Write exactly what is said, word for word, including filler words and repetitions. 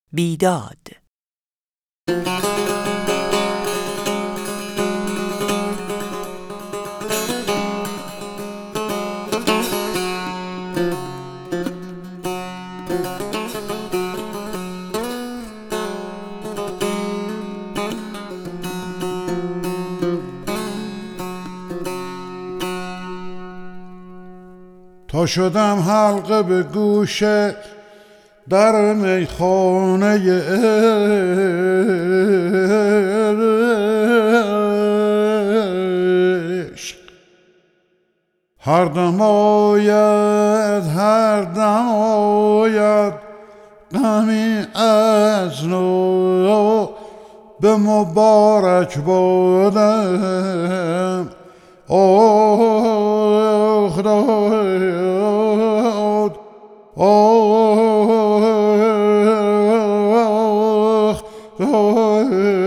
بیداد. تا شدم حلقه به گوش در میخانه عشق، هر دم آید هر دم آید غمی از نو، به مبارک بادم آخ داد آخ داد